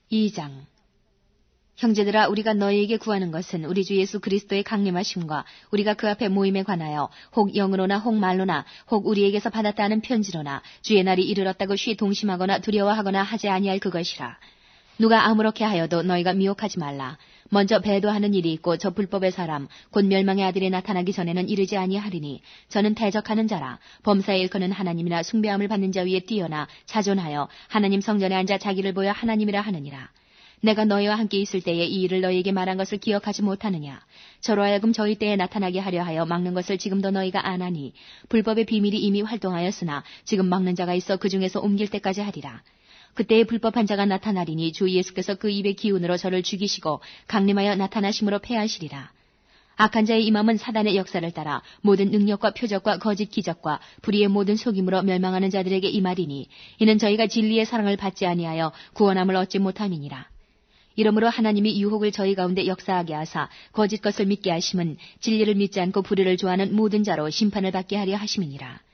2장. 형제들아, 우리가 너희에게 구하는 것은 우리 주 예수 그리스도의 강림하심과 우리가 그 앞에 모임에 관하여 혹 영으로나 혹 말로나 혹 우리에게서 받았다는 편지로나 주의 날이 이르렀다고 쉬 동심하거나 두려워하거나 하지 아니할 그것이라. 누가 아무렇게 하여도 너희가 미혹하지 말라. 먼저 배도하는 일이 있고 저 불법의 사람 곧 멸망의 아들이 나타나기 전에는 이르지 아니하리니 저는 대적하는 자라. 범사에 일컫는 하나님이나 숭배함을 받는 자 위에 뛰어나 자존하여 하나님 성전에 앉아 자기를 보여 하나님이라 하느니라. 내가 너희와 함께 있을 때에 이 일을 너희에게 말한 것을 기억하지 못하느냐. 저로 하여금 저희 때에 나타나게 하려 하여 막는 것을 지금도 너희가 아나니 불법의 비밀이 이미 활동하였으나 지금 막는 자가 있어 그 중에서 옮길 때까지 하리라. 그때에 불법한 자가 나타나리니 주 예수께서 그 입의 기운으로 저를 죽이시고 강림하여 나타나심으로 패하시리라. 악한 자의 임함은 사단의 역사를 따라 모든 능력과 표적과 거짓 기적과 불의의 모든 속임으로 멸망하는 자들에게 임하리니 이는 저희가 진리의 사랑을 받지 아니하여 구원함을 얻지 못함이니라. 이러므로 하나님이 유혹을 저희 가운데 역사하게 하사 거짓 것을 믿게 하심은 진리를 믿지 않고 불의를 좋아하는 모든 자로 심판을 받게 하려 하심이니라.